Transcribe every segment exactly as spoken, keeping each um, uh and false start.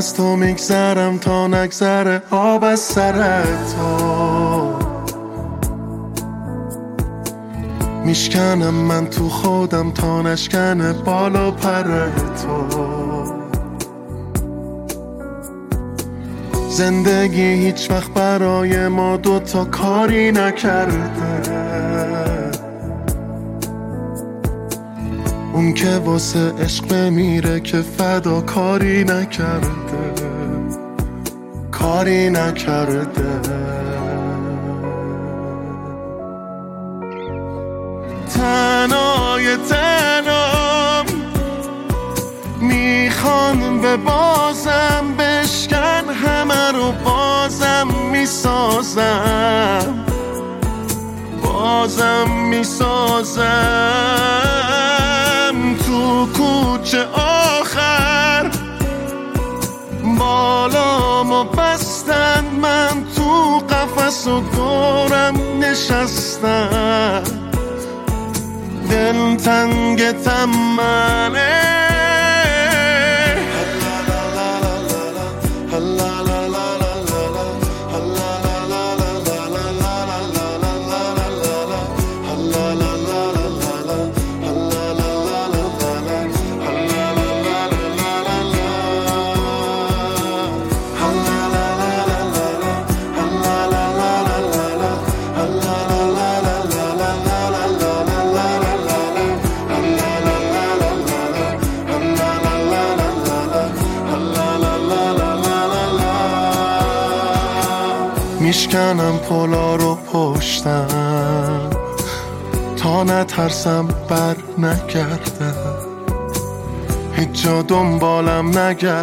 از تو میگذرم تا نگذره آب از سر تو. میشکنم من تو خودم تا نشکنه بالا پر تو. زندگی هیچ وقت برای ما دوتا کاری نکرده، اون که واسه عشق بمیره که فدا کاری نکرده، کاری نکرده. تنهای تنام میخوان به بازم بشکن همه رو بازم میسازم، بازم میسازم. تو کوچه آخر بالامو بستن، من تو قفس و دورم نشستم. دل تنگتم منه، میشکنم پلا رو پشتم تا نترسم بر نگردم. هیچ جا دنبالم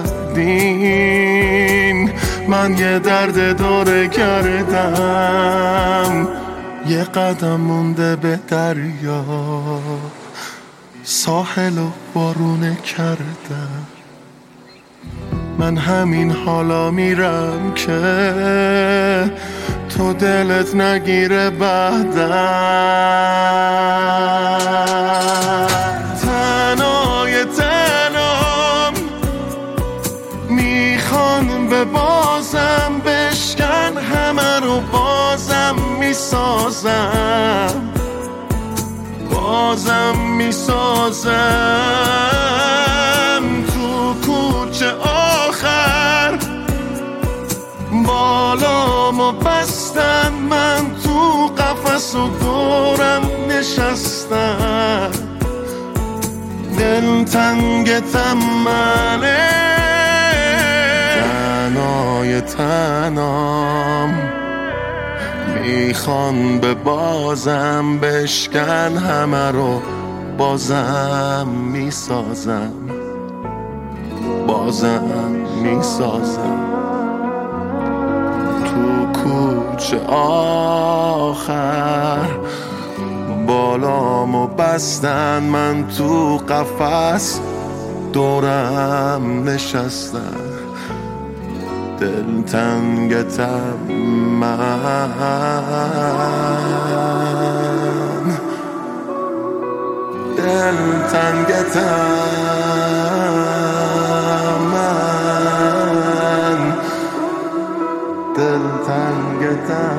نگردین، من یه درد داره کردم. یه قدم مونده به دریا، ساحل و بارونه کردم. من همین حالا میرم که تو دلت نگیره بعدم. تنهای تنام میخوان به بازم بشکن همه رو بازم میسازم، بازم میسازم. تو کوچه آخر بالامو بستن، من تو قفس و دورم نشستم. دل تنگتم منه، تنهای تنام میخوان به بازم بشکن همه رو بازم میسازم، بازم میسازم. تو کوچه آخر بالامو بستن، من تو قفس دورم نشستم. دل تنگتم من، دل تنگتم من، دل تنگتم.